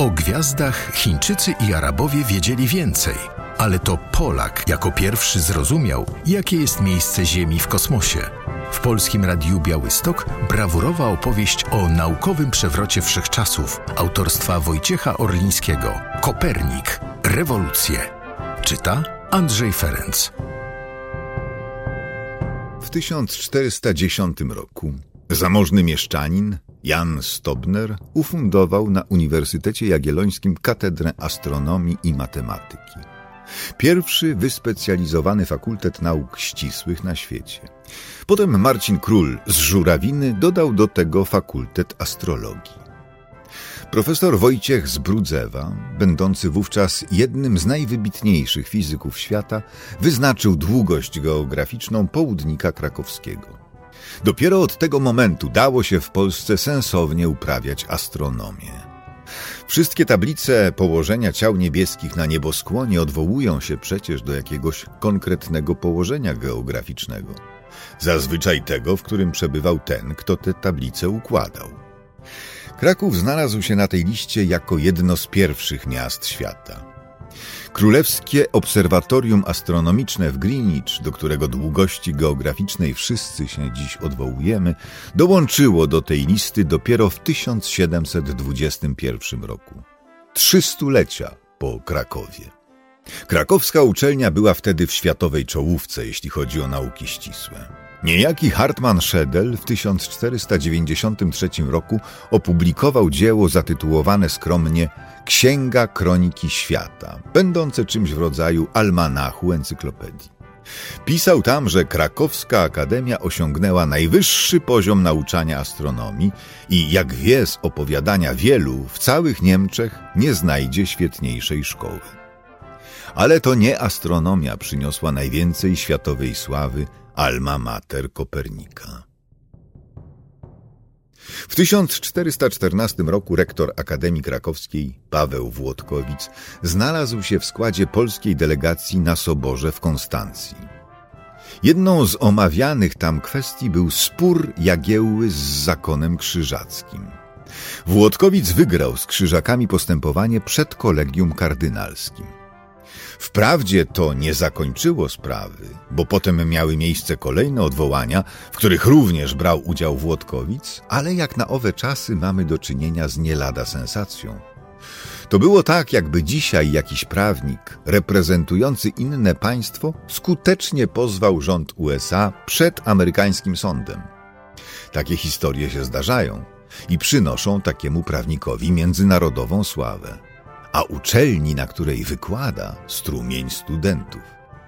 O gwiazdach Chińczycy i Arabowie wiedzieli więcej, ale to Polak jako pierwszy zrozumiał, jakie jest miejsce Ziemi w kosmosie. W Polskim Radiu Białystok brawurowa opowieść o naukowym przewrocie wszechczasów autorstwa Wojciecha Orlińskiego. Kopernik. Rewolucje. Czyta Andrzej Ferenc. W 1410 roku zamożny mieszczanin Jan Stobner ufundował na Uniwersytecie Jagiellońskim Katedrę Astronomii i Matematyki. Pierwszy wyspecjalizowany fakultet nauk ścisłych na świecie. Potem Marcin Król z Żurawiny dodał do tego fakultet astrologii. Profesor Wojciech z Brudzewa, będący wówczas jednym z najwybitniejszych fizyków świata, wyznaczył długość geograficzną południka krakowskiego. Dopiero od tego momentu dało się w Polsce sensownie uprawiać astronomię. Wszystkie tablice położenia ciał niebieskich na nieboskłonie odwołują się przecież do jakiegoś konkretnego położenia geograficznego. Zazwyczaj tego, w którym przebywał ten, kto te tablice układał. Kraków znalazł się na tej liście jako jedno z pierwszych miast świata. Królewskie Obserwatorium Astronomiczne w Greenwich, do którego długości geograficznej wszyscy się dziś odwołujemy, dołączyło do tej listy dopiero w 1721 roku. 300-lecia po Krakowie. Krakowska uczelnia była wtedy w światowej czołówce, jeśli chodzi o nauki ścisłe. Niejaki Hartmann Schedel w 1493 roku opublikował dzieło zatytułowane skromnie Księga Kroniki Świata, będące czymś w rodzaju almanachu encyklopedii. Pisał tam, że Krakowska Akademia osiągnęła najwyższy poziom nauczania astronomii i, jak wie z opowiadania wielu, w całych Niemczech nie znajdzie świetniejszej szkoły. Ale to nie astronomia przyniosła najwięcej światowej sławy alma mater Kopernika. W 1414 roku rektor Akademii Krakowskiej Paweł Włodkowic znalazł się w składzie polskiej delegacji na soborze w Konstancji. Jedną z omawianych tam kwestii był spór Jagiełły z zakonem krzyżackim. Włodkowic wygrał z krzyżakami postępowanie przed kolegium kardynalskim. Wprawdzie to nie zakończyło sprawy, bo potem miały miejsce kolejne odwołania, w których również brał udział Włodkowic, ale jak na owe czasy mamy do czynienia z nie lada sensacją. To było tak, jakby dzisiaj jakiś prawnik reprezentujący inne państwo skutecznie pozwał rząd USA przed amerykańskim sądem. Takie historie się zdarzają i przynoszą takiemu prawnikowi międzynarodową sławę. A uczelni, na której wykłada, strumień studentów.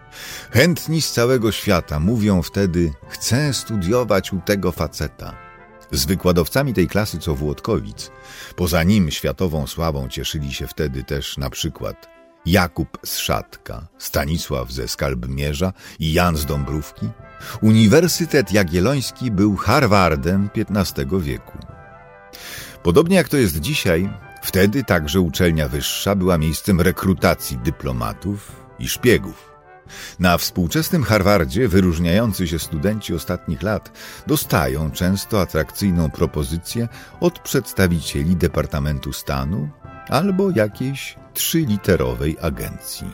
Chętni z całego świata mówią wtedy: chcę studiować u tego faceta. Z wykładowcami tej klasy co Włodkowic, poza nim światową sławą cieszyli się wtedy też na przykład Jakub z Szatka, Stanisław ze Skalbmierza i Jan z Dąbrówki. Uniwersytet Jagielloński był Harvardem XV wieku. Podobnie jak to jest dzisiaj, wtedy także uczelnia wyższa była miejscem rekrutacji dyplomatów i szpiegów. Na współczesnym Harvardzie wyróżniający się studenci ostatnich lat dostają często atrakcyjną propozycję od przedstawicieli Departamentu Stanu albo jakiejś 3-literowej agencji.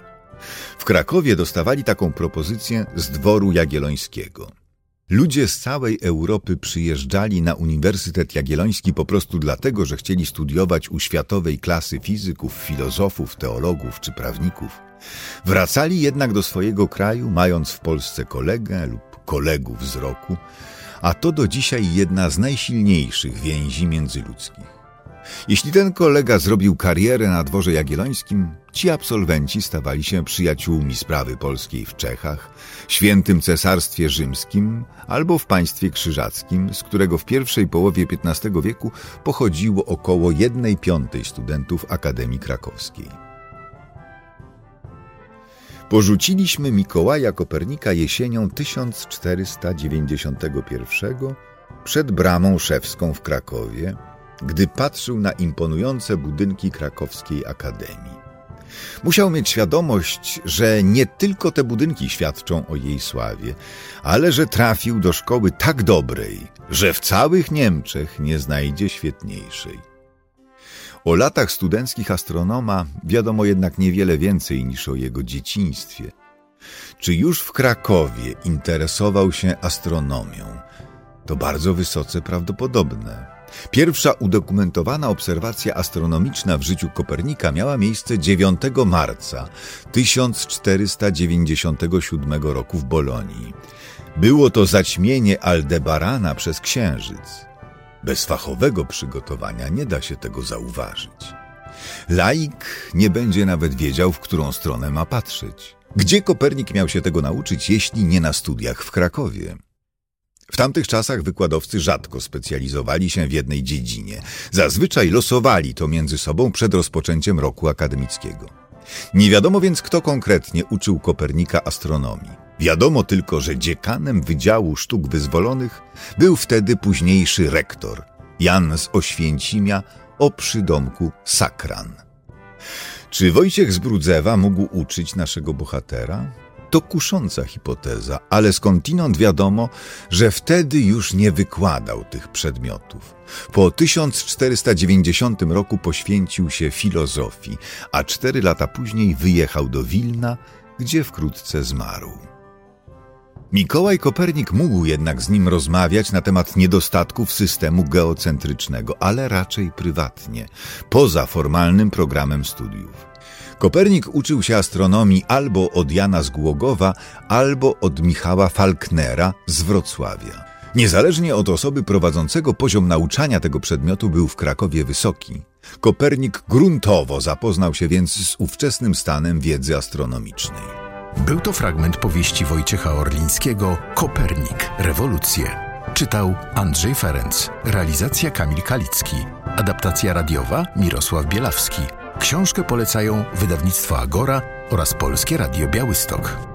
W Krakowie dostawali taką propozycję z dworu jagiellońskiego. Ludzie z całej Europy przyjeżdżali na Uniwersytet Jagielloński po prostu dlatego, że chcieli studiować u światowej klasy fizyków, filozofów, teologów czy prawników. Wracali jednak do swojego kraju, mając w Polsce kolegę lub kolegów z roku, a to do dzisiaj jedna z najsilniejszych więzi międzyludzkich. Jeśli ten kolega zrobił karierę na dworze jagiellońskim, ci absolwenci stawali się przyjaciółmi sprawy polskiej w Czechach, Świętym Cesarstwie Rzymskim albo w państwie krzyżackim, z którego w pierwszej połowie XV wieku pochodziło około 1/5 studentów Akademii Krakowskiej. Porzuciliśmy Mikołaja Kopernika jesienią 1491 przed Bramą Szewską w Krakowie, gdy patrzył na imponujące budynki krakowskiej akademii. Musiał mieć świadomość, że nie tylko te budynki świadczą o jej sławie, ale że trafił do szkoły tak dobrej, że w całych Niemczech nie znajdzie świetniejszej. O latach studenckich astronoma wiadomo jednak niewiele więcej niż o jego dzieciństwie. Czy już w Krakowie interesował się astronomią? To bardzo wysoce prawdopodobne. Pierwsza udokumentowana obserwacja astronomiczna w życiu Kopernika miała miejsce 9 marca 1497 roku w Bolonii. Było to zaćmienie Aldebarana przez Księżyc. Bez fachowego przygotowania nie da się tego zauważyć. Laik nie będzie nawet wiedział, w którą stronę ma patrzeć. Gdzie Kopernik miał się tego nauczyć, jeśli nie na studiach w Krakowie? W tamtych czasach wykładowcy rzadko specjalizowali się w jednej dziedzinie. Zazwyczaj losowali to między sobą przed rozpoczęciem roku akademickiego. Nie wiadomo więc, kto konkretnie uczył Kopernika astronomii. Wiadomo tylko, że dziekanem Wydziału Sztuk Wyzwolonych był wtedy późniejszy rektor, Jan z Oświęcimia o przydomku Sakran. Czy Wojciech z Brudzewa mógł uczyć naszego bohatera? To kusząca hipoteza, ale skądinąd wiadomo, że wtedy już nie wykładał tych przedmiotów. Po 1490 roku poświęcił się filozofii, a 4 lata później wyjechał do Wilna, gdzie wkrótce zmarł. Mikołaj Kopernik mógł jednak z nim rozmawiać na temat niedostatków systemu geocentrycznego, ale raczej prywatnie, poza formalnym programem studiów. Kopernik uczył się astronomii albo od Jana z Głogowa, albo od Michała Falknera z Wrocławia. Niezależnie od osoby prowadzącego, poziom nauczania tego przedmiotu był w Krakowie wysoki. Kopernik gruntowo zapoznał się więc z ówczesnym stanem wiedzy astronomicznej. Był to fragment powieści Wojciecha Orlińskiego „Kopernik. Rewolucje”. Czytał Andrzej Ferenc. Realizacja Kamil Kalicki. Adaptacja radiowa Mirosław Bielawski. Książkę polecają wydawnictwo Agora oraz Polskie Radio Białystok.